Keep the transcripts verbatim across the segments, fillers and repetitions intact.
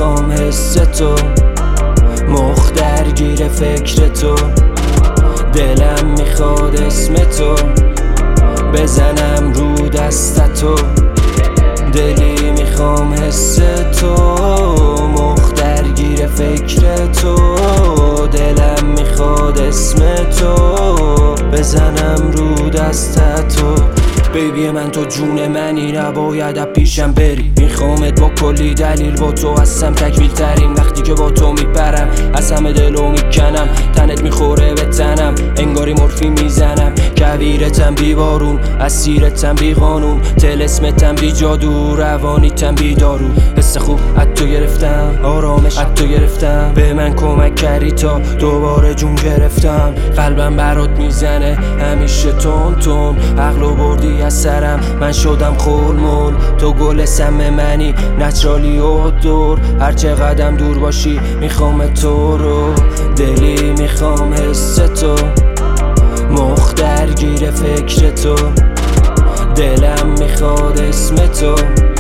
میخوام حس تو، مخ درگیر فکر تو، دلم میخواد اسم تو بزنم رو دست تو. دلی میخوام حس تو، مخ درگیر فکر تو، دلم میخواد اسم تو بزنم رو دست تو. بیبی من تو جون منی، نباید از پیشم بری. میخوامت با کلی دلیل، با تو هستم تکمیل ترین. وقتی که با تو میپرم از همه دلو میکنم، تنت میخوره به تنم انگاری مورفی میزنم. کویرتم بی بارون، اسیرتم بی قانون، طلسمتم بی جادو، روانیتم بی دارو. حس خوب از تو گرفتم، آرامش از تو گرفتم، به من کمک کردی تا دوباره جون گرفتم. قلبم برات میزنه همیشه تون تون، عقلو بردی از سرم من شدم خلمول. تو گل سم منی نچرالی و دور، هرچه قدم دور باشی میخوام تو رو. دلی میخوام حس تو، مخ درگیر فکر تو، دلم میخواد اسم تو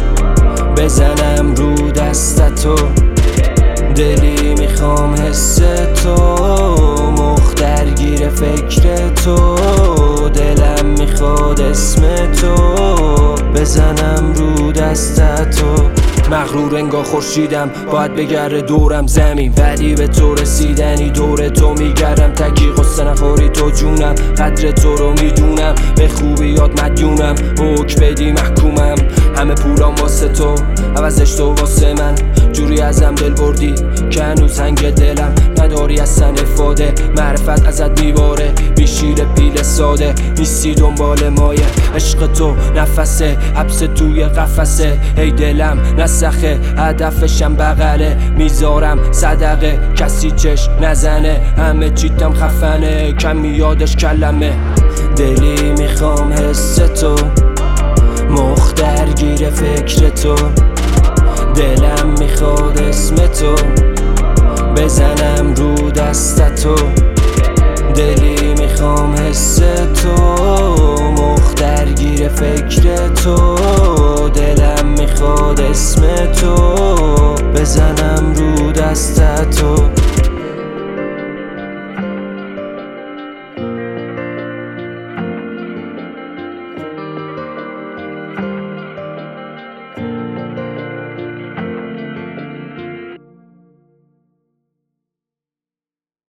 بزنم رو دست تو. دلی میخوام حس تو، مخ درگیر فکر تو، دلم میخواد اسم تو بزنم رو دست تو. مغرور انگار خورشیدم باید بگره دورم زمین، ولی به تو رسیدنی دور تو میگردم. تکی قصه نخوری تو جونم، قدر تو رو میدونم، به خوبیات مدیونم، حکم بدی محکومم. همه پولام واسه تو، عوضش تو واسه من، جوری ازم دل بردی که هنوز هنگ دلم نداری اصلا افاده. معرفت ازت میباره بی شیر پیل ساده، نیستی دنبال مایه. عشق تو نفسه، حبس توی قفسه، ای دلم نسخه هدفشم بغله. میذارم صدقه کسی چش نزنه، همه چیتم خفنه کم میادش کلمه. دلی میخوام حس تو، مخ درگیر فکر تو، دلم میخواد اسم تو بزنم رو